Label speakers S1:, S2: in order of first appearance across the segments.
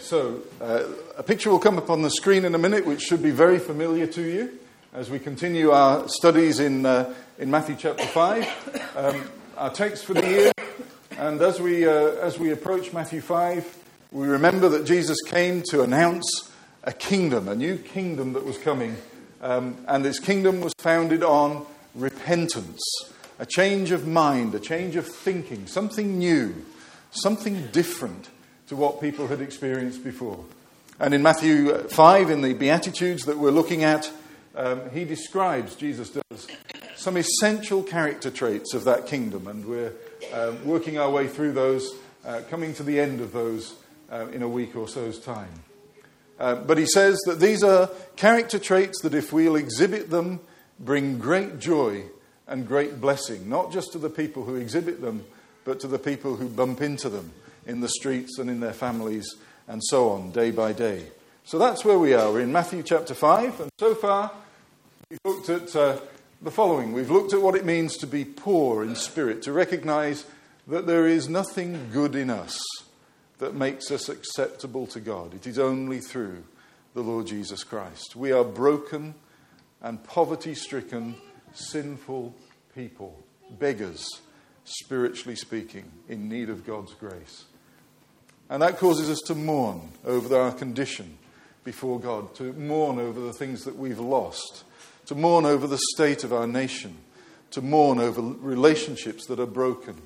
S1: So a picture will come up on the screen in a minute, which should be very familiar to you as we continue our studies in Matthew chapter 5. Our text for the year, and as we approach Matthew 5, we remember that Jesus came to announce a kingdom, a new kingdom that was coming, and this kingdom was founded on repentance, a change of mind, a change of thinking, something new, something different to what people had experienced before. And in Matthew 5, in the Beatitudes that we're looking at, he describes, Jesus does, some essential character traits of that kingdom. And we're working our way through those, coming to the end of those in a week or so's time. But he says that these are character traits that if we'll exhibit them, bring great joy and great blessing, not just to the people who exhibit them, but to the people who bump into them in the streets and in their families and so on, day by day. So that's where we are. We're in Matthew chapter 5, and so far we've looked at the following. We've looked at what it means to be poor in spirit, to recognize that there is nothing good in us that makes us acceptable to God. It is only through the Lord Jesus Christ. We are broken and poverty-stricken, sinful people, beggars, spiritually speaking, in need of God's grace. And that causes us to mourn over our condition before God, to mourn over the things that we've lost, to mourn over the state of our nation, to mourn over relationships that are broken.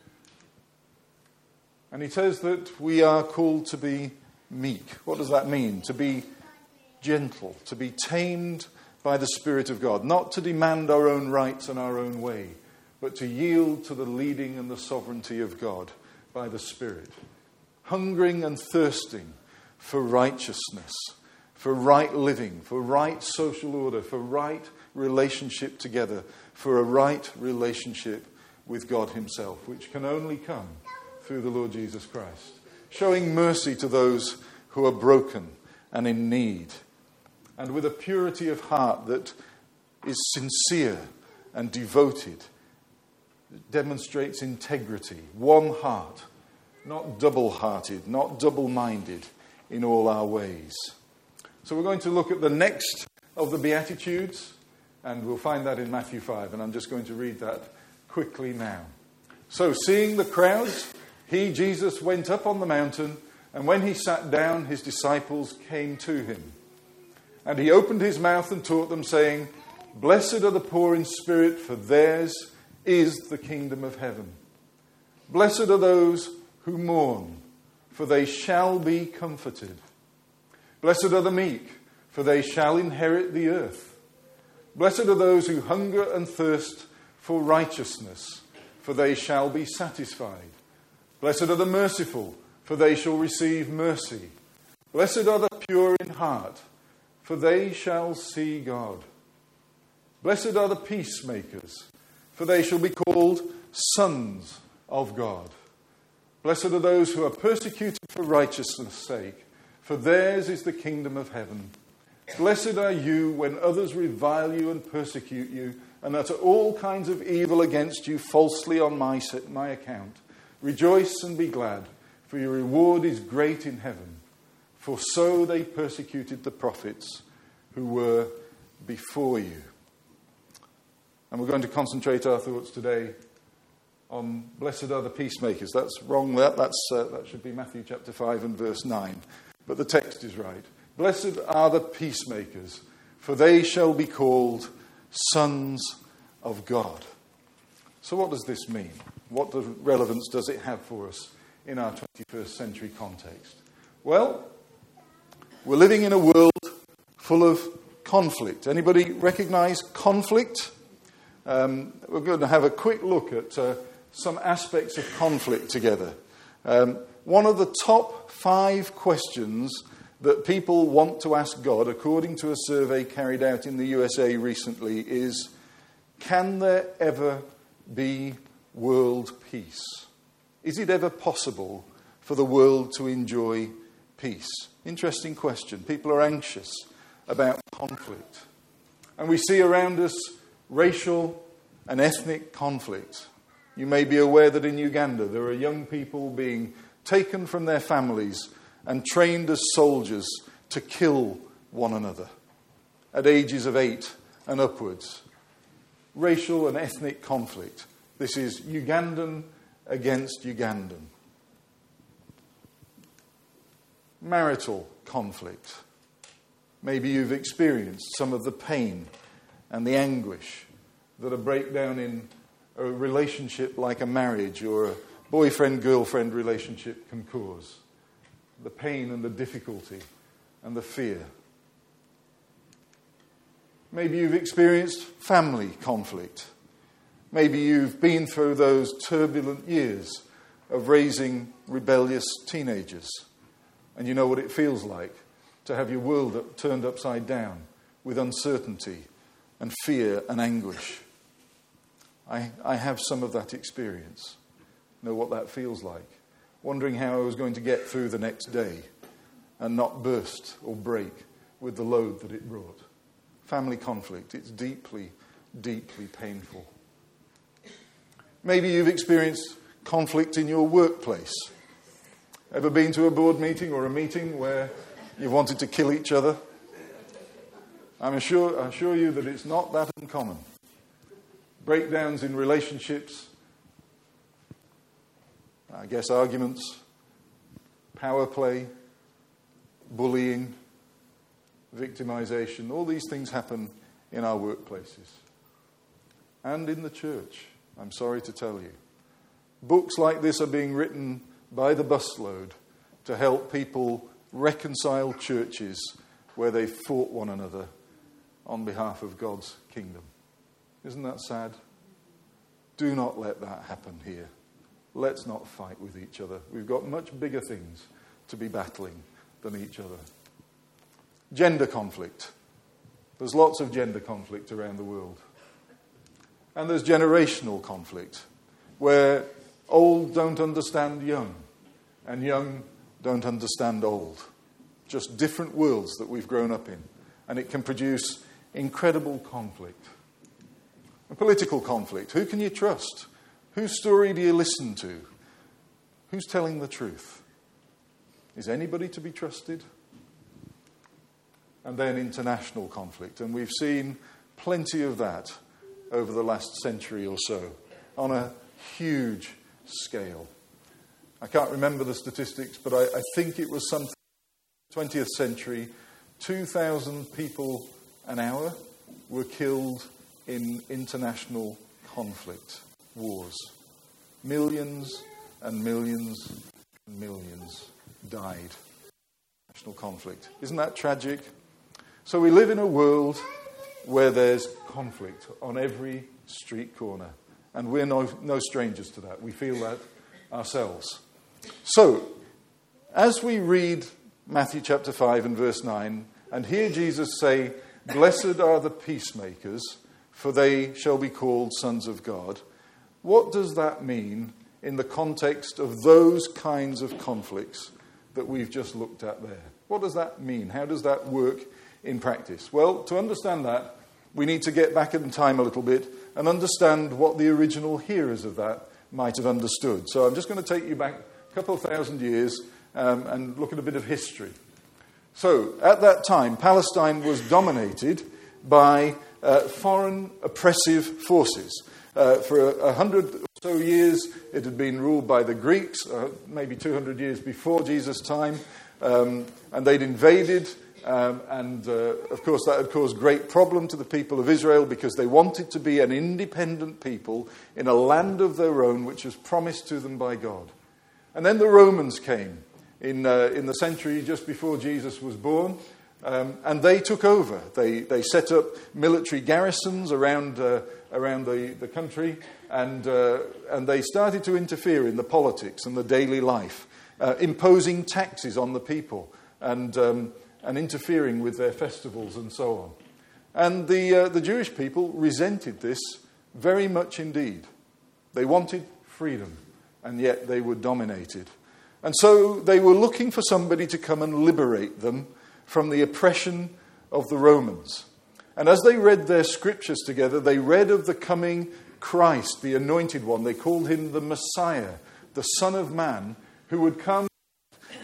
S1: And he says that we are called to be meek. What does that mean? To be gentle, to be tamed by the Spirit of God, not to demand our own rights and our own way, but to yield to the leading and the sovereignty of God by the Spirit. Hungering and thirsting for righteousness, for right living, for right social order, for right relationship together, for a right relationship with God himself, which can only come through the Lord Jesus Christ. Showing mercy to those who are broken and in need, and with a purity of heart that is sincere and devoted, demonstrates integrity, one heart, not double-hearted, not double-minded in all our ways. So we're going to look at the next of the Beatitudes, and we'll find that in Matthew 5, and I'm just going to read that quickly now. So, seeing the crowds, he, Jesus, went up on the mountain, and when he sat down, his disciples came to him. And he opened his mouth and taught them, saying, "Blessed are the poor in spirit, for theirs is the kingdom of heaven. Blessed are those who mourn, for they shall be comforted. Blessed are the meek, for they shall inherit the earth. Blessed are those who hunger and thirst for righteousness, for they shall be satisfied. Blessed are the merciful, for they shall receive mercy. Blessed are the pure in heart, for they shall see God. Blessed are the peacemakers, for they shall be called sons of God. Blessed are those who are persecuted for righteousness' sake, for theirs is the kingdom of heaven. Blessed are you when others revile you and persecute you, and utter all kinds of evil against you falsely on my account. Rejoice and be glad, for your reward is great in heaven. For so they persecuted the prophets who were before you." And we're going to concentrate our thoughts today on blessed are the peacemakers. That's wrong. That should be Matthew chapter 5 and verse 9. But the text is right. Blessed are the peacemakers, for they shall be called sons of God. So what does this mean? What relevance does it have for us in our 21st century context? Well, we're living in a world full of conflict. Anybody recognize conflict? We're going to have a quick look at some aspects of conflict together. One of the top 5 questions that people want to ask God, according to a survey carried out in the USA recently, is, can there ever be world peace? Is it ever possible for the world to enjoy peace? Interesting question. People are anxious about conflict. And we see around us racial and ethnic conflict. You may be aware that in Uganda there are young people being taken from their families and trained as soldiers to kill one another at ages of 8 and upwards. Racial and ethnic conflict. This is Ugandan against Ugandan. Marital conflict. Maybe you've experienced some of the pain and the anguish that a breakdown in a relationship like a marriage or a boyfriend-girlfriend relationship can cause. The pain and the difficulty and the fear. Maybe you've experienced family conflict. Maybe you've been through those turbulent years of raising rebellious teenagers. And you know what it feels like to have your world turned upside down with uncertainty and fear and anguish. I have some of that experience. Know what that feels like. Wondering how I was going to get through the next day and not burst or break with the load that it brought. Family conflict, it's deeply, deeply painful. Maybe you've experienced conflict in your workplace. Ever been to a board meeting or a meeting where you wanted to kill each other? I assure you that it's not that uncommon. Breakdowns in relationships, I guess arguments, power play, bullying, victimization, all these things happen in our workplaces and in the church, I'm sorry to tell you. Books like this are being written by the busload to help people reconcile churches where they fought one another on behalf of God's kingdom. Isn't that sad? Do not let that happen here. Let's not fight with each other. We've got much bigger things to be battling than each other. Gender conflict. There's lots of gender conflict around the world. And there's generational conflict, where old don't understand young, and young don't understand old. Just different worlds that we've grown up in. And it can produce incredible conflict. A political conflict. Who can you trust? Whose story do you listen to? Who's telling the truth? Is anybody to be trusted? And then international conflict. And we've seen plenty of that over the last century or so on a huge scale. I can't remember the statistics, but I think it was something 20th century, 2,000 people an hour were killed in international conflict, wars. Millions and millions and millions died. International conflict. Isn't that tragic? So we live in a world where there's conflict on every street corner. And we're no strangers to that. We feel that ourselves. So, as we read Matthew chapter 5 and verse 9, and hear Jesus say, "Blessed are the peacemakers, for they shall be called sons of God," what does that mean in the context of those kinds of conflicts that we've just looked at there? What does that mean? How does that work in practice? Well, to understand that, we need to get back in time a little bit and understand what the original hearers of that might have understood. So I'm just going to take you back a couple of thousand years and look at a bit of history. So, at that time, Palestine was dominated by foreign oppressive forces. For 100 or so years, it had been ruled by the Greeks, maybe 200 years before Jesus' time, and they'd invaded. Of course, that had caused great problem to the people of Israel because they wanted to be an independent people in a land of their own, which was promised to them by God. And then the Romans came in the century just before Jesus was born, and they took over. They set up military garrisons around the country, and they started to interfere in the politics and the daily life, imposing taxes on the people and interfering with their festivals and so on. And the Jewish people resented this very much indeed. They wanted freedom, and yet they were dominated. And so they were looking for somebody to come and liberate them from the oppression of the Romans. And as they read their scriptures together, they read of the coming Christ, the anointed one. They called him the Messiah, the Son of Man, who would come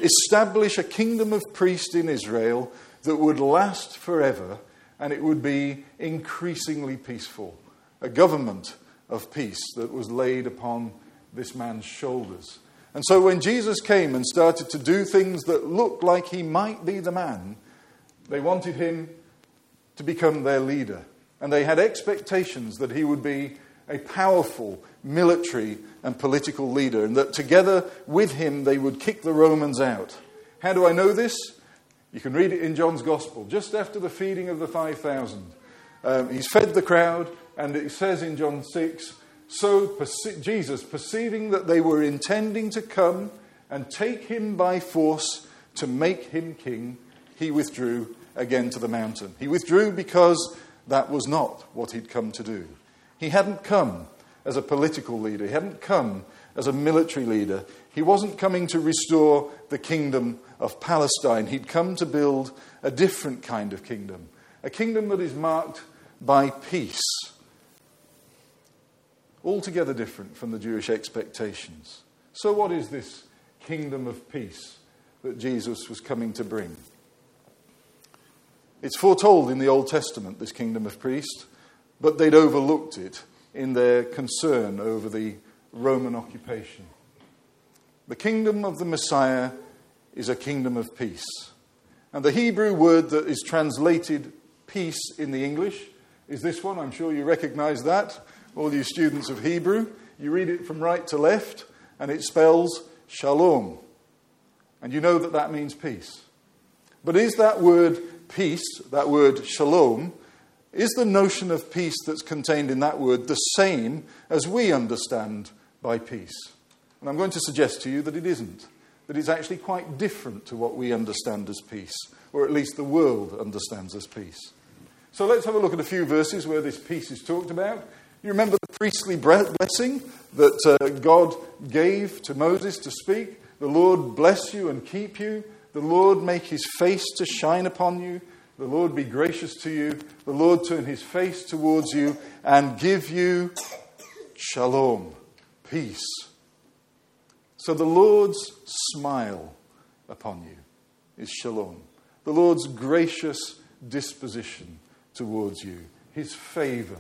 S1: establish a kingdom of priests in Israel that would last forever, and it would be increasingly peaceful. A government of peace that was laid upon this man's shoulders. And so when Jesus came and started to do things that looked like he might be the man, they wanted him to become their leader. And they had expectations that he would be a powerful military and political leader, and that together with him they would kick the Romans out. How do I know this? You can read it in John's Gospel, just after the feeding of the 5,000. He's fed the crowd, and it says in John 6, so Jesus, perceiving that they were intending to come and take him by force to make him king, he withdrew again to the mountain. He withdrew because that was not what he'd come to do. He hadn't come as a political leader. He hadn't come as a military leader. He wasn't coming to restore the kingdom of Palestine. He'd come to build a different kind of kingdom. A kingdom that is marked by peace. Altogether different from the Jewish expectations. So what is this kingdom of peace that Jesus was coming to bring? It's foretold in the Old Testament, this kingdom of peace, but they'd overlooked it in their concern over the Roman occupation. The kingdom of the Messiah is a kingdom of peace. And the Hebrew word that is translated peace in the English is this one. I'm sure you recognize that. All you students of Hebrew, you read it from right to left, and it spells shalom. And you know that that means peace. But is that word peace, that word shalom, is the notion of peace that's contained in that word the same as we understand by peace? And I'm going to suggest to you that it isn't. That it's actually quite different to what we understand as peace, or at least the world understands as peace. So let's have a look at a few verses where this peace is talked about. You remember the priestly blessing that God gave to Moses to speak? The Lord bless you and keep you. The Lord make his face to shine upon you. The Lord be gracious to you. The Lord turn his face towards you and give you shalom, peace. So the Lord's smile upon you is shalom. The Lord's gracious disposition towards you. His favor.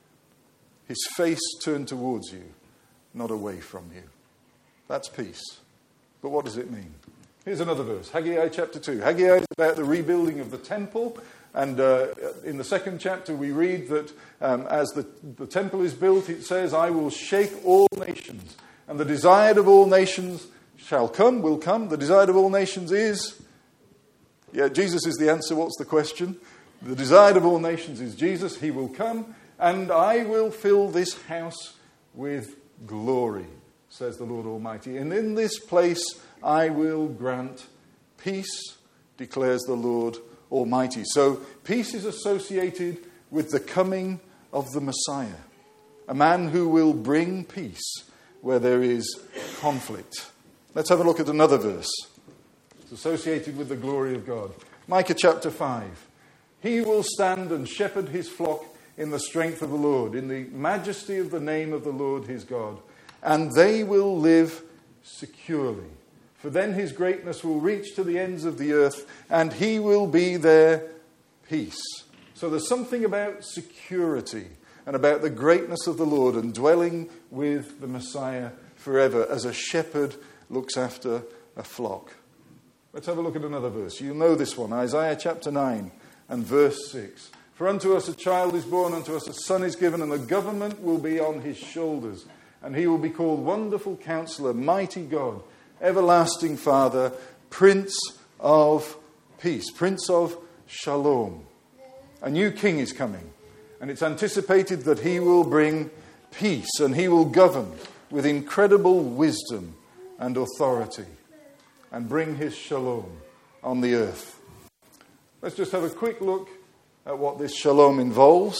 S1: His face turned towards you, not away from you. That's peace. But what does it mean? Here's another verse, Haggai chapter 2. Haggai is about the rebuilding of the temple. And in the second chapter we read that as the temple is built, it says, I will shake all nations. And the desired of all nations will come. The desired of all nations is... Yeah, Jesus is the answer. What's the question? The desired of all nations is Jesus. He will come. And I will fill this house with glory, says the Lord Almighty. And in this place I will grant peace, declares the Lord Almighty. So peace is associated with the coming of the Messiah, a man who will bring peace where there is conflict. Let's have a look at another verse. It's associated with the glory of God. Micah chapter 5. He will stand and shepherd his flock in the strength of the Lord, in the majesty of the name of the Lord his God. And they will live securely. For then his greatness will reach to the ends of the earth, and he will be their peace. So there's something about security and about the greatness of the Lord and dwelling with the Messiah forever as a shepherd looks after a flock. Let's have a look at another verse. You know this one, Isaiah chapter 9 and verse 6. For unto us a child is born, unto us a son is given, and the government will be on his shoulders. And he will be called Wonderful Counselor, Mighty God, Everlasting Father, Prince of Peace, Prince of Shalom. A new king is coming, and it's anticipated that he will bring peace, and he will govern with incredible wisdom and authority, and bring his shalom on the earth. Let's just have a quick look at what this shalom involves.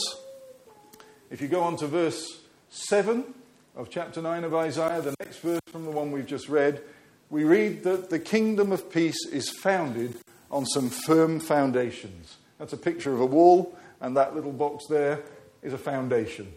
S1: If you go on to verse 7 of chapter 9 of Isaiah, the next verse from the one we've just read, we read that the kingdom of peace is founded on some firm foundations. That's a picture of a wall, and that little box there is a foundation.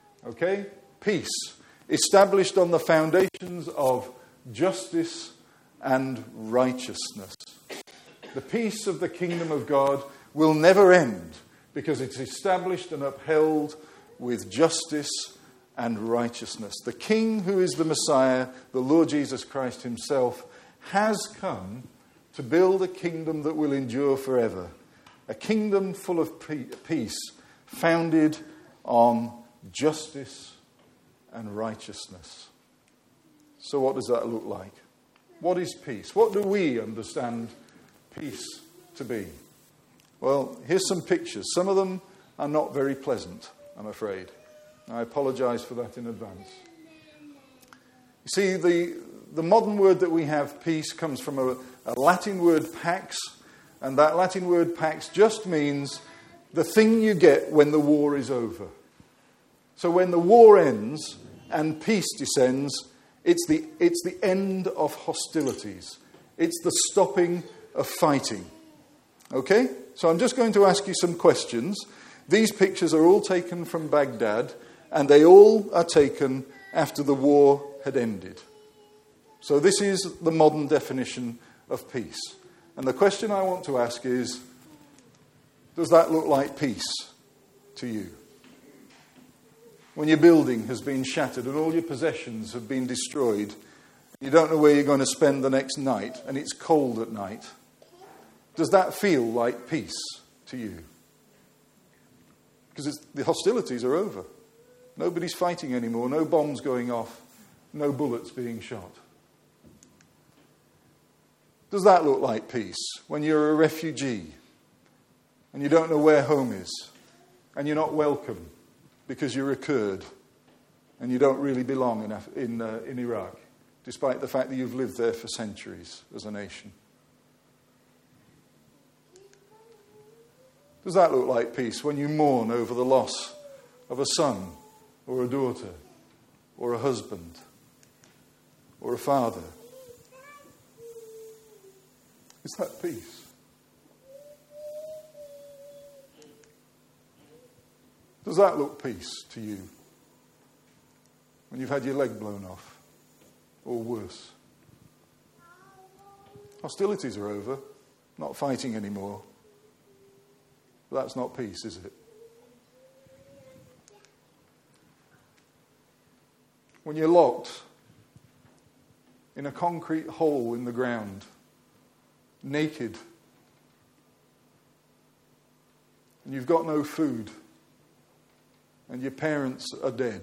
S1: Okay? Peace, established on the foundations of justice and righteousness. The peace of the kingdom of God will never end because it's established and upheld with justice and righteousness. The King, who is the Messiah, the Lord Jesus Christ himself, has come to build a kingdom that will endure forever. A kingdom full of peace, founded on justice and righteousness. So what does that look like? What is peace? What do we understand peace to be? Well, here's some pictures. Some of them are not very pleasant, I'm afraid. I apologize for that in advance. You see, the modern word that we have, peace, comes from a Latin word, pax, and that Latin word, pax, just means the thing you get when the war is over. So when the war ends and peace descends, it's the end of hostilities. It's the stopping of fighting. Okay? So I'm just going to ask you some questions. These pictures are all taken from Baghdad, and they all are taken after the war had ended. So this is the modern definition of peace. And the question I want to ask is, does that look like peace to you? When your building has been shattered and all your possessions have been destroyed, you don't know where you're going to spend the next night, and it's cold at night, does that feel like peace to you? Because the hostilities are over. Nobody's fighting anymore, no bombs going off, no bullets being shot. Does that look like peace when you're a refugee and you don't know where home is and you're not welcome because you're a Kurd and you don't really belong in Iraq, despite the fact that you've lived there for centuries as a nation? Does that look like peace when you mourn over the loss of a son or a daughter or a husband or a father? Is that peace? Does that look peace to you when you've had your leg blown off or worse? Hostilities are over, not fighting anymore. But that's not peace, is it? When you're locked in a concrete hole in the ground, naked, and you've got no food, and your parents are dead,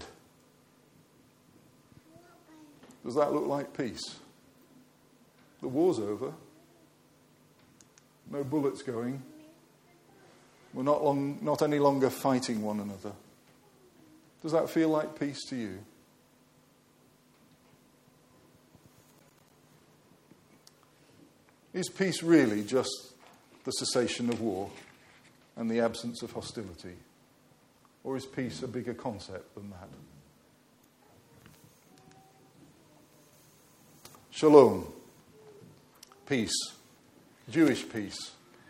S1: does that look like peace? The war's over. No bullets going. We're not any longer fighting one another. Does that feel like peace to you? Is peace really just the cessation of war and the absence of hostility? Or is peace a bigger concept than that? Shalom. Peace. Jewish peace.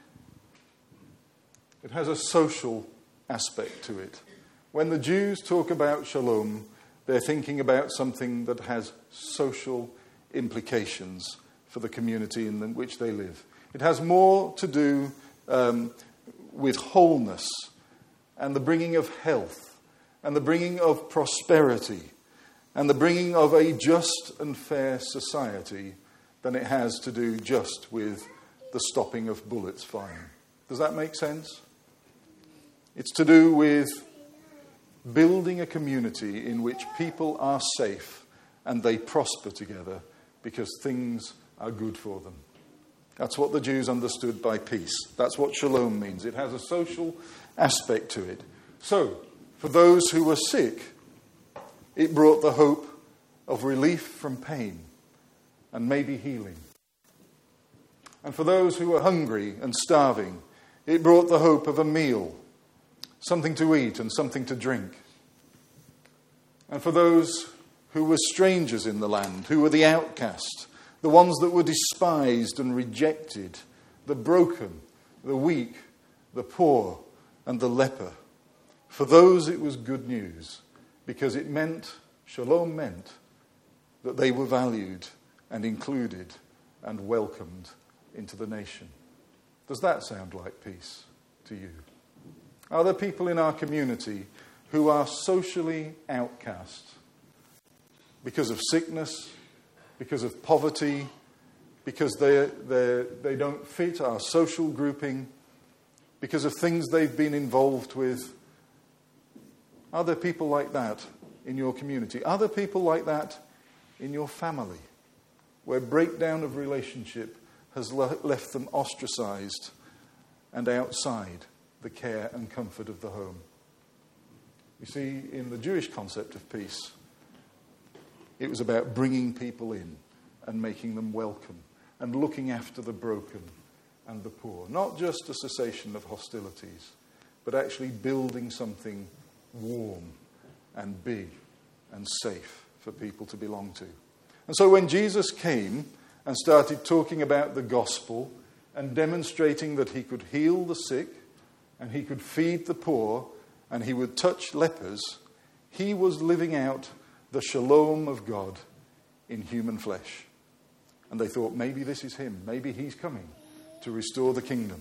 S1: It has a social aspect to it. When the Jews talk about shalom, they're thinking about something that has social implications for the community in which they live. It has more to do with wholeness and the bringing of health and the bringing of prosperity and the bringing of a just and fair society than it has to do just with the stopping of bullets flying. Does that make sense? It's to do with building a community in which people are safe and they prosper together because things are good for them. That's what the Jews understood by peace. That's what shalom means. It has a social aspect to it. So, for those who were sick, it brought the hope of relief from pain and maybe healing. And for those who were hungry and starving, it brought the hope of a meal, something to eat and something to drink. And for those who were strangers in the land, who were the outcast, the ones that were despised and rejected, the broken, the weak, the poor, and the leper. For those it was good news, because shalom meant that they were valued and included and welcomed into the nation. Does that sound like peace to you? Are there people in our community who are socially outcast because of sickness, because of poverty, because they don't fit our social grouping, because of things they've been involved with? Are there people like that in your community? Are there people like that in your family, where breakdown of relationship has left them ostracized and outside the care and comfort of the home? You see, in the Jewish concept of peace, it was about bringing people in and making them welcome and looking after the broken and the poor. Not just a cessation of hostilities, but actually building something warm and big and safe for people to belong to. And so when Jesus came and started talking about the gospel and demonstrating that he could heal the sick and he could feed the poor and he would touch lepers, he was living out the shalom of God in human flesh. And they thought, maybe this is him. Maybe he's coming to restore the kingdom.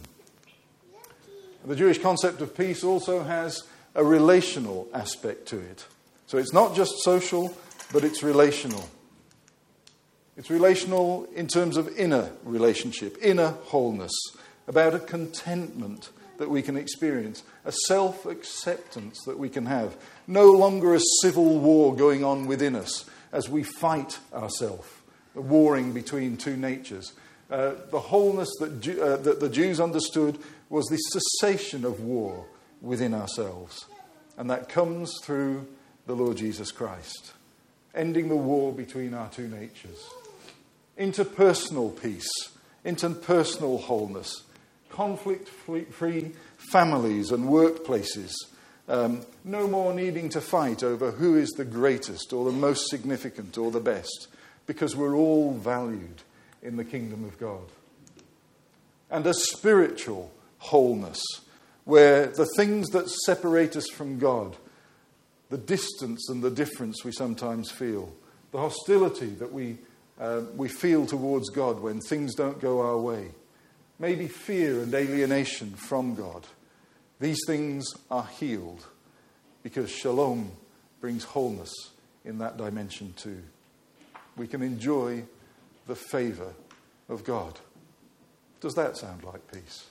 S1: The Jewish concept of peace also has a relational aspect to it. So it's not just social, but it's relational. It's relational in terms of inner relationship, inner wholeness, about a contentment that we can experience, a self-acceptance that we can have. No longer a civil war going on within us as we fight ourselves, warring between two natures. The wholeness that the Jews understood was the cessation of war within ourselves. And that comes through the Lord Jesus Christ, ending the war between our two natures. Interpersonal peace, interpersonal wholeness, conflict-free families and workplaces. No more needing to fight over who is the greatest or the most significant or the best, because we're all valued in the kingdom of God. And a spiritual wholeness, where the things that separate us from God, the distance and the difference we sometimes feel, the hostility that we feel towards God when things don't go our way, maybe fear and alienation from God, these things are healed because shalom brings wholeness in that dimension too. We can enjoy the favor of God. Does that sound like peace?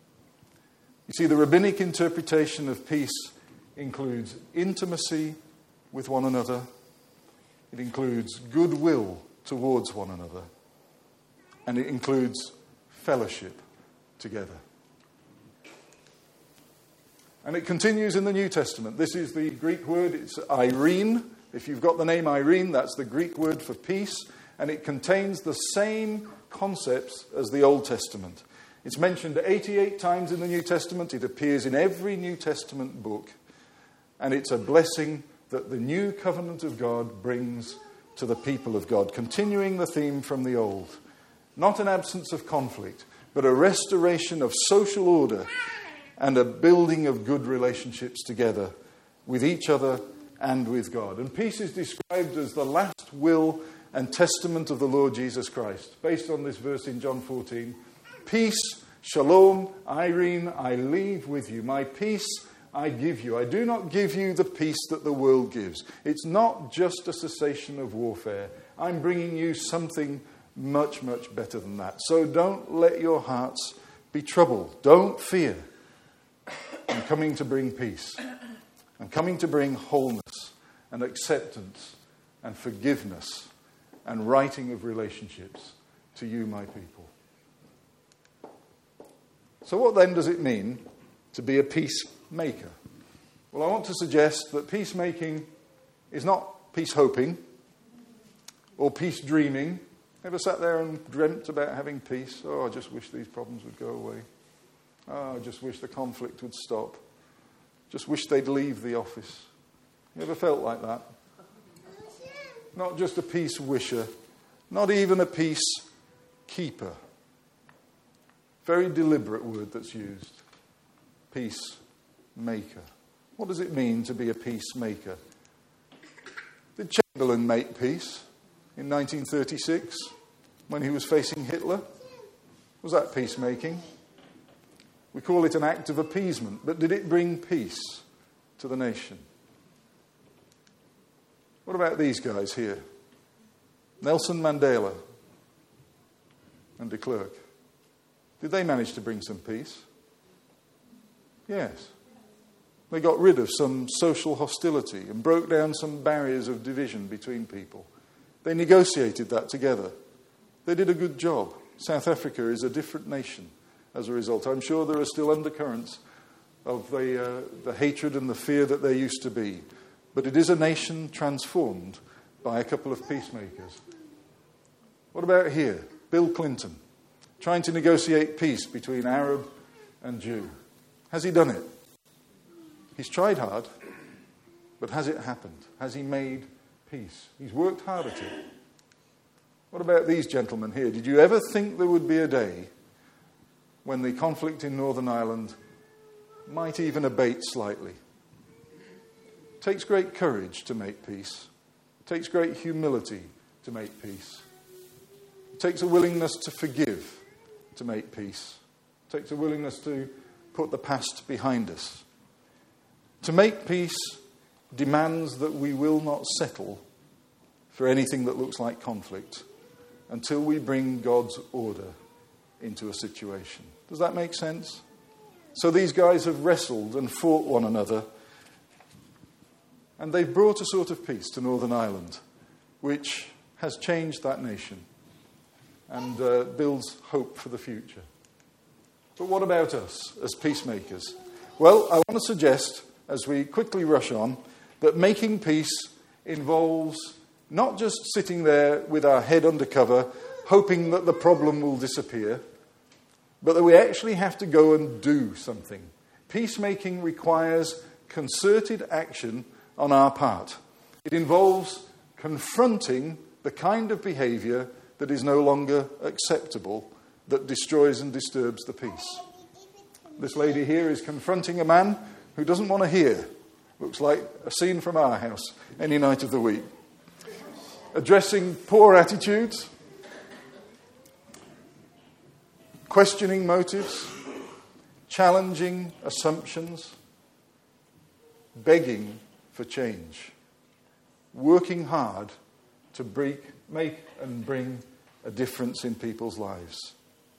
S1: You see, the rabbinic interpretation of peace includes intimacy with one another. It includes goodwill towards one another. And it includes fellowship together. And it continues in the New Testament. This is the Greek word, it's Irene. If you've got the name Irene, that's the Greek word for peace. And it contains the same concepts as the Old Testament. It's mentioned 88 times in the New Testament. It appears in every New Testament book. And it's a blessing that the new covenant of God brings to the people of God, continuing the theme from the old. Not an absence of conflict, but a restoration of social order and a building of good relationships together with each other and with God. And peace is described as the last will and testament of the Lord Jesus Christ. Based on this verse in John 14, peace, shalom, Irene, I leave with you. My peace I give you. I do not give you the peace that the world gives. It's not just a cessation of warfare. I'm bringing you something much, much better than that. So don't let your hearts be troubled. Don't fear. I'm coming to bring peace. I'm coming to bring wholeness and acceptance and forgiveness and righting of relationships to you, my people. So what then does it mean to be a peacemaker? Well, I want to suggest that peacemaking is not peace hoping or peace dreaming. Ever sat there and dreamt about having peace? Oh, I just wish these problems would go away. Oh, I just wish the conflict would stop. Just wish they'd leave the office. You ever felt like that? Not just a peace wisher, not even a peace keeper. Very deliberate word that's used. Peacemaker. What does it mean to be a peacemaker? Did Chamberlain make peace in 1936? when he was facing Hitler? Was that peacemaking? We call it an act of appeasement, but did it bring peace to the nation? What about these guys here? Nelson Mandela and de Klerk. Did they manage to bring some peace? Yes. They got rid of some social hostility and broke down some barriers of division between people. They negotiated that together. They did a good job. South Africa is a different nation as a result. I'm sure there are still undercurrents of the hatred and the fear that there used to be. But it is a nation transformed by a couple of peacemakers. What about here? Bill Clinton, trying to negotiate peace between Arab and Jew. Has he done it? He's tried hard, but has it happened? Has he made peace? He's worked hard at it. What about these gentlemen here? Did you ever think there would be a day when the conflict in Northern Ireland might even abate slightly? It takes great courage to make peace. It takes great humility to make peace. It takes a willingness to forgive to make peace. It takes a willingness to put the past behind us. To make peace demands that we will not settle for anything that looks like conflict until we bring God's order into a situation. Does that make sense? So these guys have wrestled and fought one another, and they've brought a sort of peace to Northern Ireland, which has changed that nation and builds hope for the future. But what about us as peacemakers? Well, I want to suggest, as we quickly rush on, that making peace involves not just sitting there with our head under cover, hoping that the problem will disappear, but that we actually have to go and do something. Peacemaking requires concerted action on our part. It involves confronting the kind of behaviour that is no longer acceptable, that destroys and disturbs the peace. This lady here is confronting a man who doesn't want to hear. Looks like a scene from our house any night of the week. Addressing poor attitudes, questioning motives, challenging assumptions, begging for change, working hard to make and bring a difference in people's lives.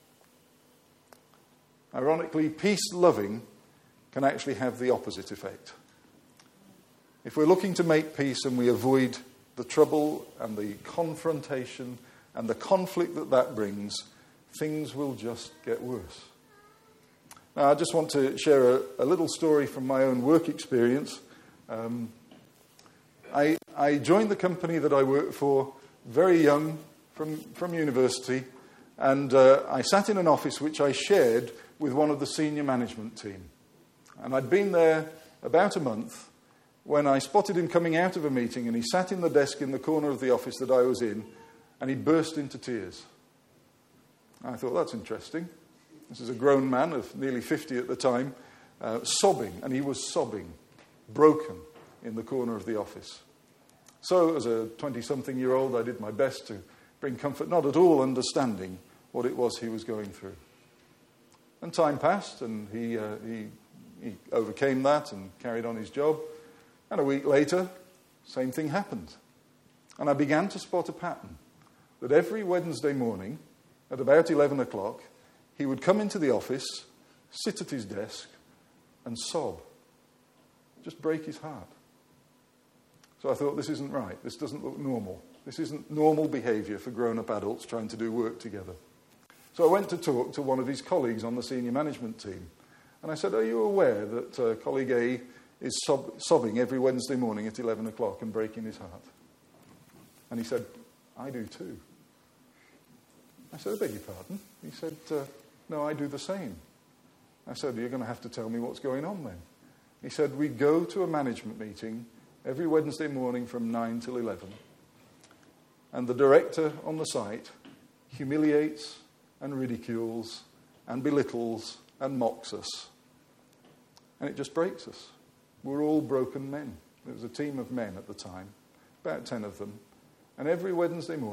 S1: Ironically, peace-loving can actually have the opposite effect. If we're looking to make peace and we avoid the trouble and the confrontation and the conflict that brings, things will just get worse. Now, I just want to share a little story from my own work experience. I joined the company that I worked for very young, from university, and I sat in an office which I shared with one of the senior management team. And I'd been there about a month when I spotted him coming out of a meeting, and he sat in the desk in the corner of the office that I was in, and he burst into tears. I thought, that's interesting. This is a grown man of nearly 50 at the time, sobbing, and he was sobbing, broken in the corner of the office. So as a 20-something-year-old, I did my best to bring comfort, not at all understanding what it was he was going through. And time passed, and he overcame that and carried on his job. And a week later, same thing happened. And I began to spot a pattern, that every Wednesday morning, at about 11 o'clock, he would come into the office, sit at his desk, and sob. Just break his heart. So I thought, this isn't right. This doesn't look normal. This isn't normal behaviour for grown-up adults trying to do work together. So I went to talk to one of his colleagues on the senior management team. And I said, are you aware that colleague A is sobbing every Wednesday morning at 11 o'clock and breaking his heart? And he said, I do too. I said, I beg your pardon? He said, no, I do the same. I said, you're going to have to tell me what's going on then. He said, we go to a management meeting every Wednesday morning from 9 till 11. And the director on the site humiliates and ridicules and belittles and mocks us. And it just breaks us. We're all broken men. It was a team of men at the time, about 10 of them. And every Wednesday morning,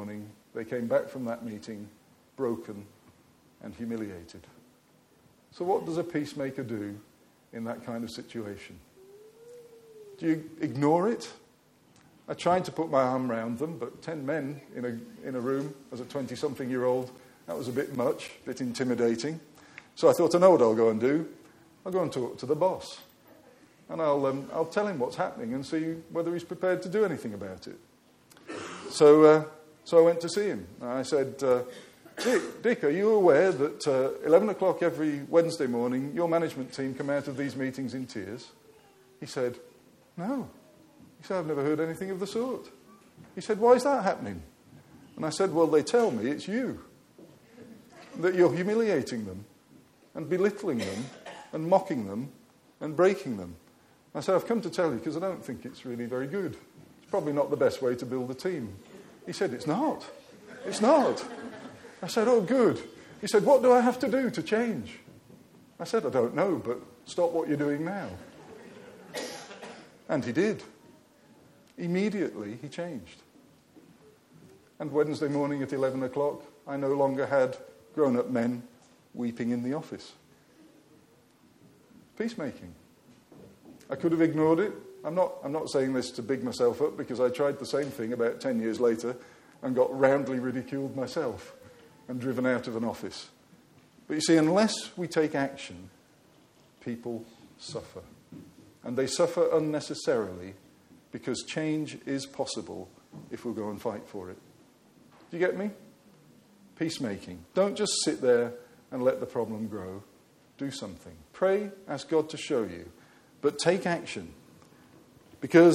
S1: They came back from that meeting broken and humiliated. So what does a peacemaker do in that kind of situation? Do you ignore it? I tried to put my arm around them, but 10 men in a room as a 20-something-year-old, that was a bit much, a bit intimidating. So I thought, I know what I'll go and do. I'll go and talk to the boss. And I'll tell him what's happening and see whether he's prepared to do anything about it. So I went to see him. And I said, Dick, are you aware that 11 o'clock every Wednesday morning, your management team come out of these meetings in tears? He said, no. He said, I've never heard anything of the sort. He said, why is that happening? And I said, well, they tell me it's you. That you're humiliating them and belittling them and mocking them and breaking them. I said, I've come to tell you because I don't think it's really very good. It's probably not the best way to build a team. He said, it's not. It's not. I said, oh, good. He said, what do I have to do to change? I said, I don't know, but stop what you're doing now. And he did. Immediately, he changed. And Wednesday morning at 11 o'clock, I no longer had grown-up men weeping in the office. Peacemaking. I could have ignored it. I'm not saying this to big myself up, because I tried the same thing about 10 years later and got roundly ridiculed myself and driven out of an office. But you see, unless we take action, people suffer. And they suffer unnecessarily, because change is possible if we'll go and fight for it. Do you get me? Peacemaking. Don't just sit there and let the problem grow. Do something. Pray, ask God to show you. But take action. Because,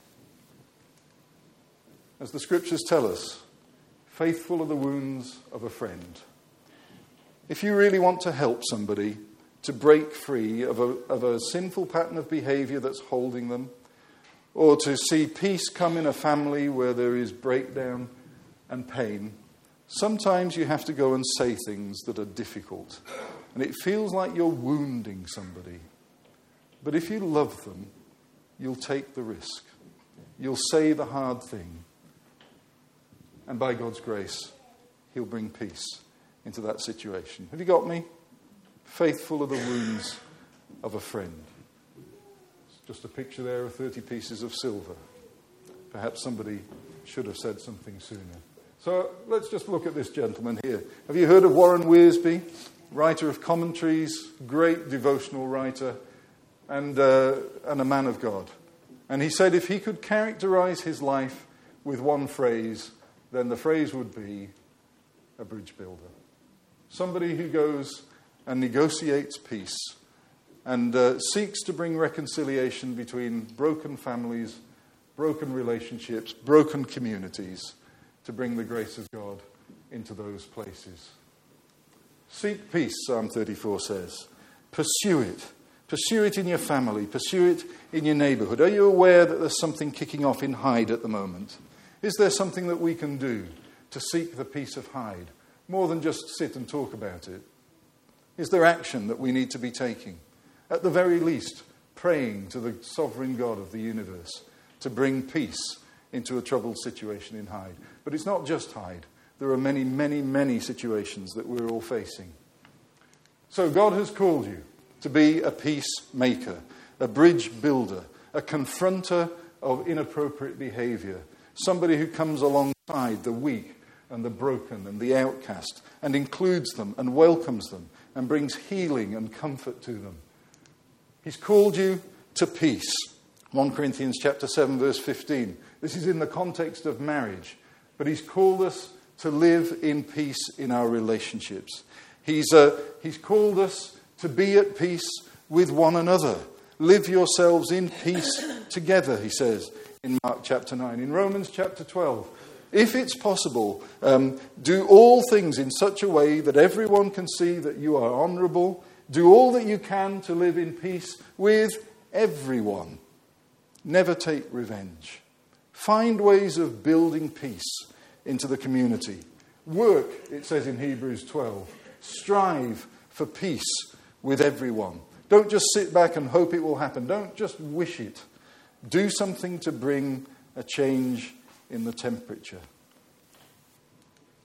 S1: as the scriptures tell us, faithful are the wounds of a friend. If you really want to help somebody to break free of a sinful pattern of behavior that's holding them, or to see peace come in a family where there is breakdown and pain, sometimes you have to go and say things that are difficult. And it feels like you're wounding somebody. But if you love them, you'll take the risk. You'll say the hard thing. And by God's grace, He'll bring peace into that situation. Have you got me? Faithful are the wounds of a friend. It's just a picture there of 30 pieces of silver. Perhaps somebody should have said something sooner. So let's just look at this gentleman here. Have you heard of Warren Wiersbe? Writer of commentaries, great devotional writer, and a man of God. And he said if he could characterize his life with one phrase, then the phrase would be a bridge builder. Somebody who goes and negotiates peace and seeks to bring reconciliation between broken families, broken relationships, broken communities, to bring the grace of God into those places. Seek peace, Psalm 34 says. Pursue it. Pursue it in your family. Pursue it in your neighbourhood. Are you aware that there's something kicking off in Hyde at the moment? Is there something that we can do to seek the peace of Hyde, more than just sit and talk about it? Is there action that we need to be taking? At the very least, praying to the sovereign God of the universe to bring peace into a troubled situation in Hyde. But it's not just Hyde. There are many, many, many situations that we're all facing. So God has called you to be a peacemaker, a bridge builder, a confronter of inappropriate behaviour, somebody who comes alongside the weak and the broken and the outcast and includes them and welcomes them and brings healing and comfort to them. He's called you to peace. 1 Corinthians chapter 7 verse 15. This is in the context of marriage, but he's called us to live in peace in our relationships. He's called us to be at peace with one another. Live yourselves in peace together, he says in Mark chapter 9. In Romans chapter 12, if it's possible, do all things in such a way that everyone can see that you are honourable. Do all that you can to live in peace with everyone. Never take revenge. Find ways of building peace into the community. Work, it says in Hebrews 12. Strive for peace with everyone. Don't just sit back and hope it will happen. Don't just wish it. Do something to bring a change in the temperature.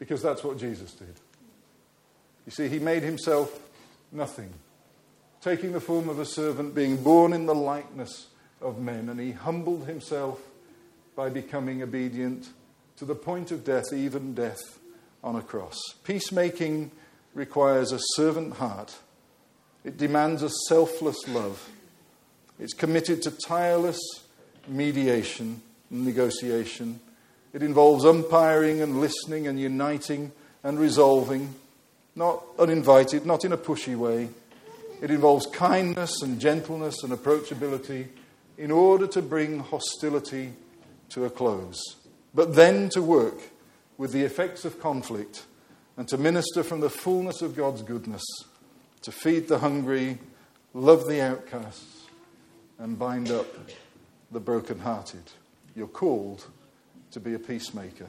S1: because that's what Jesus did. You see, he made himself nothing, taking the form of a servant, being born in the likeness of men, and he humbled himself by becoming obedient to the point of death, even death on a cross. Peacemaking requires a servant heart. It demands a selfless love. It's committed to tireless mediation and negotiation. It involves umpiring and listening and uniting and resolving, not uninvited, not in a pushy way. It involves kindness and gentleness and approachability in order to bring hostility to a close, but then to work with the effects of conflict and to minister from the fullness of God's goodness, to feed the hungry, love the outcasts, and bind up the brokenhearted. You're called to be a peacemaker.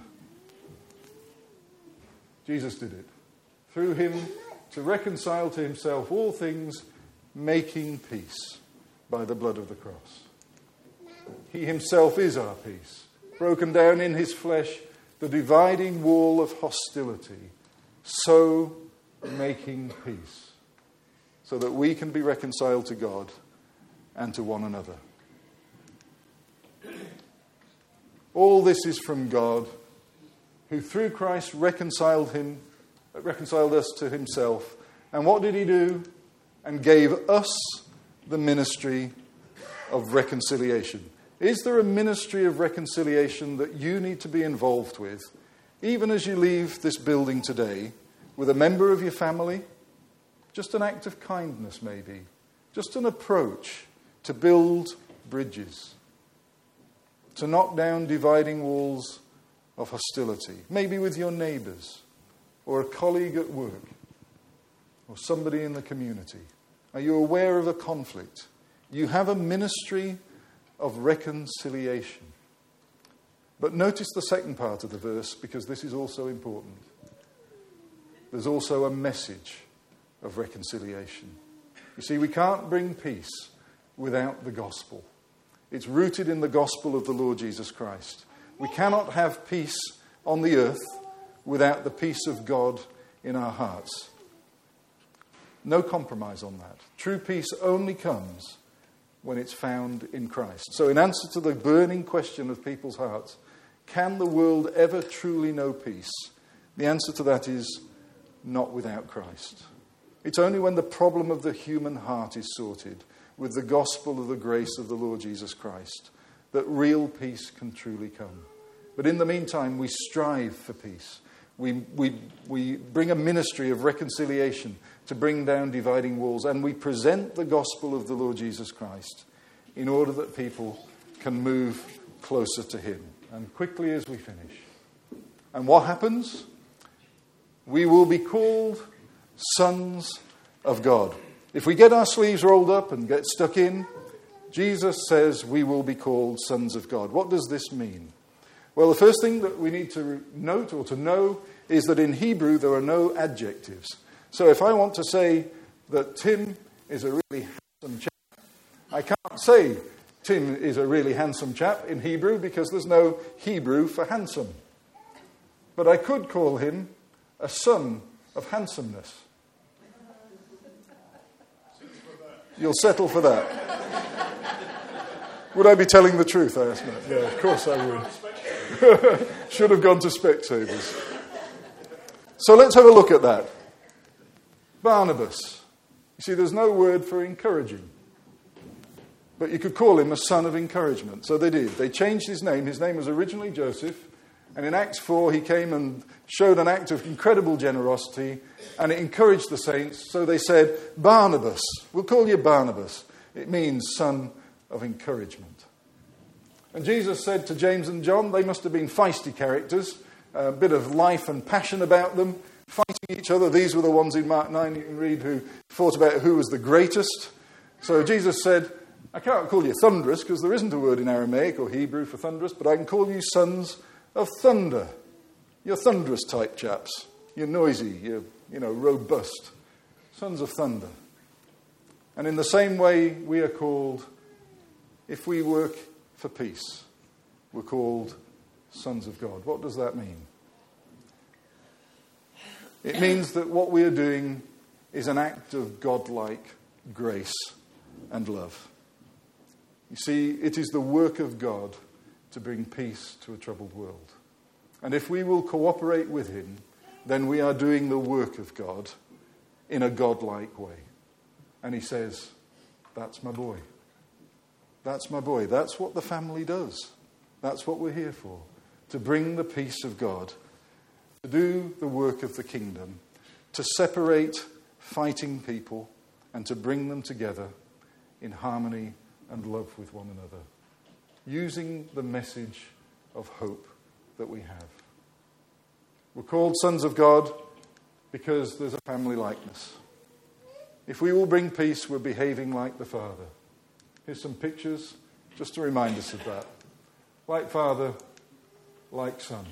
S1: Jesus did it. Through him to reconcile to himself all things, making peace by the blood of the cross. He himself is our peace, broken down in his flesh, the dividing wall of hostility, so making peace, so that we can be reconciled to God and to one another. All this is from God, who through Christ reconciled us to himself. And what did he do? And gave us the ministry of reconciliation. Is there a ministry of reconciliation that you need to be involved with, even as you leave this building today, with a member of your family? Just an act of kindness, maybe. Just an approach to build bridges, to knock down dividing walls of hostility, maybe with your neighbours, or a colleague at work, or somebody in the community. Are you aware of a conflict? You have a ministry of reconciliation. But notice the second part of the verse, because this is also important. There's also a message of reconciliation. You see, we can't bring peace without the gospel. It's rooted in the gospel of the Lord Jesus Christ. We cannot have peace on the earth without the peace of God in our hearts. No compromise on that. True peace only comes when it's found in Christ. So in answer to the burning question of people's hearts, can the world ever truly know peace? The answer to that is not without Christ. It's only when the problem of the human heart is sorted with the gospel of the grace of the Lord Jesus Christ that real peace can truly come. But in the meantime, we strive for peace. We bring a ministry of reconciliation to bring down dividing walls, and we present the gospel of the Lord Jesus Christ in order that people can move closer to him. And quickly as we finish. And what happens? We will be called sons of God. If we get our sleeves rolled up and get stuck in, Jesus says we will be called sons of God. What does this mean? Well, the first thing that we need to note or to know is that in Hebrew there are no adjectives. So if I want to say that Tim is a really handsome chap, I can't say Tim is a really handsome chap in Hebrew because there's no Hebrew for handsome. But I could call him a son of handsomeness. You'll settle for that. Would I be telling the truth, I asked Matt. Yeah, of course I would. Should have gone to Specsavers. So let's have a look at that. Barnabas. You see, there's no word for encouraging. But you could call him a son of encouragement. So they did. They changed his name. His name was originally Joseph. And in Acts 4, he came and showed an act of incredible generosity. And it encouraged the saints. So they said, Barnabas. We'll call you Barnabas. It means son of encouragement. And Jesus said to James and John, they must have been feisty characters. A bit of life and passion about them. Fighting each other. These were the ones in Mark 9 you can read who fought about who was the greatest. So Jesus said, I can't call you thunderous because there isn't a word in Aramaic or Hebrew for thunderous, but I can call you sons of thunder. You're thunderous type chaps. You're noisy. You're, robust. Sons of thunder. And in the same way, we are called, if we work for peace, we're called sons of God. What does that mean? It means that what we are doing is an act of godlike grace and love. You see, it is the work of God to bring peace to a troubled world. And if we will cooperate with him, then we are doing the work of God in a godlike way. And he says, that's my boy. That's my boy. That's what the family does. That's what we're here for. To bring the peace of God, to do the work of the kingdom, to separate fighting people and to bring them together in harmony and love with one another, using the message of hope that we have. We're called sons of God because there's a family likeness. If we will bring peace, we're behaving like the Father. Here's some pictures just to remind us of that. Like Father, like Son.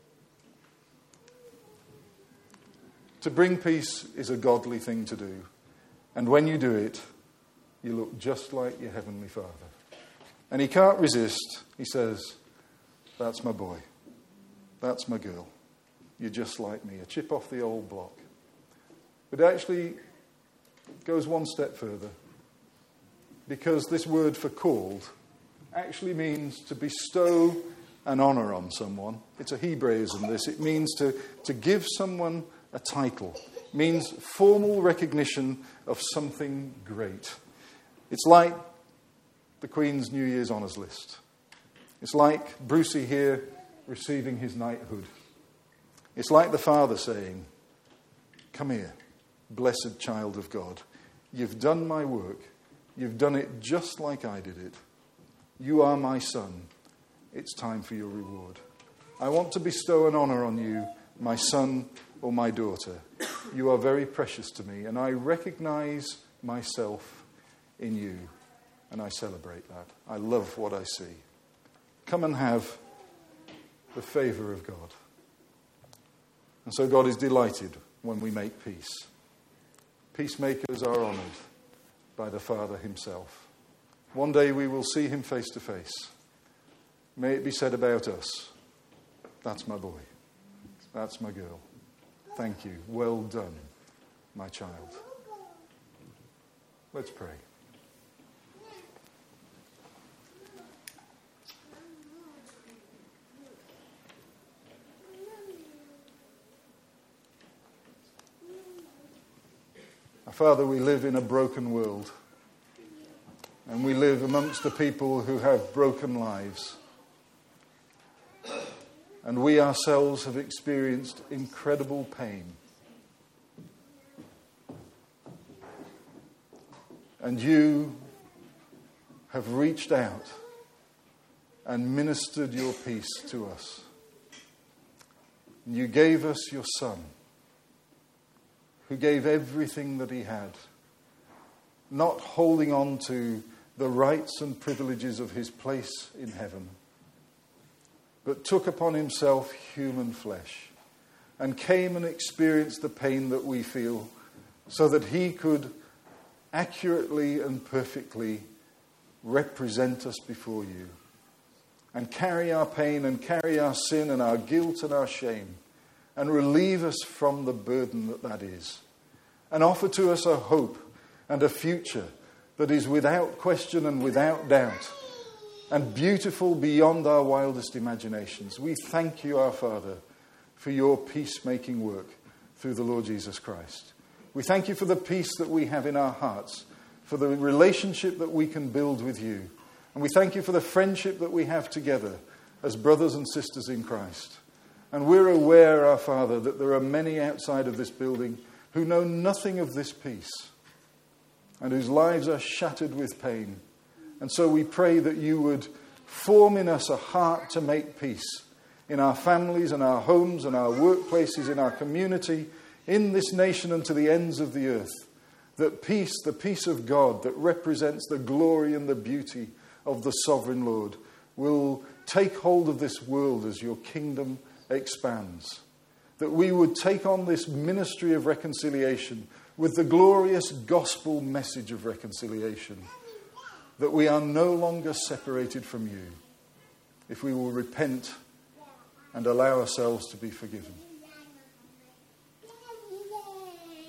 S1: To bring peace is a godly thing to do. And when you do it, you look just like your Heavenly Father. And he can't resist. He says, that's my boy. That's my girl. You're just like me. A chip off the old block. But it actually goes one step further. Because this word for called actually means to bestow an honour on someone. It's a Hebraism, this. It means to give someone a title. It means formal recognition of something great. It's like the Queen's New Year's honours list. It's like Brucey here receiving his knighthood. It's like the Father saying, come here, blessed child of God. You've done my work. You've done it just like I did it. You are my son. It's time for your reward. I want to bestow an honour on you, my son or my daughter. You are very precious to me, and I recognise myself in you, and I celebrate that. I love what I see. Come and have the favour of God. And so God is delighted when we make peace. Peacemakers are honoured by the Father himself. One day we will see him face to face. May it be said about us, that's my boy, that's my girl. Thank you. Well done, my child. Let's pray. Father, we live in a broken world, and we live amongst the people who have broken lives. And we ourselves have experienced incredible pain. And you have reached out and ministered your peace to us. And you gave us your Son, who gave everything that he had, not holding on to the rights and privileges of his place in heaven, but took upon himself human flesh and came and experienced the pain that we feel so that he could accurately and perfectly represent us before you and carry our pain and carry our sin and our guilt and our shame and relieve us from the burden that is, and offer to us a hope and a future that is without question and without doubt, and beautiful beyond our wildest imaginations. We thank you, our Father, for your peacemaking work through the Lord Jesus Christ. We thank you for the peace that we have in our hearts, for the relationship that we can build with you. And we thank you for the friendship that we have together as brothers and sisters in Christ. And we're aware, our Father, that there are many outside of this building who know nothing of this peace and whose lives are shattered with pain. And so we pray that you would form in us a heart to make peace in our families and our homes and our workplaces, in our community, in this nation and to the ends of the earth. That peace, the peace of God that represents the glory and the beauty of the sovereign Lord, will take hold of this world as your kingdom expands. That we would take on this ministry of reconciliation with the glorious gospel message of reconciliation. That we are no longer separated from you if we will repent and allow ourselves to be forgiven.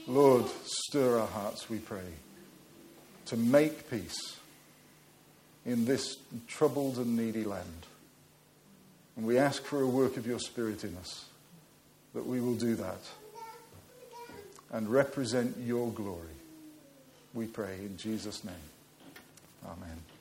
S1: Lord, stir our hearts, we pray, to make peace in this troubled and needy land. And we ask for a work of your Spirit in us, that we will do that and represent your glory. We pray in Jesus' name. Amen.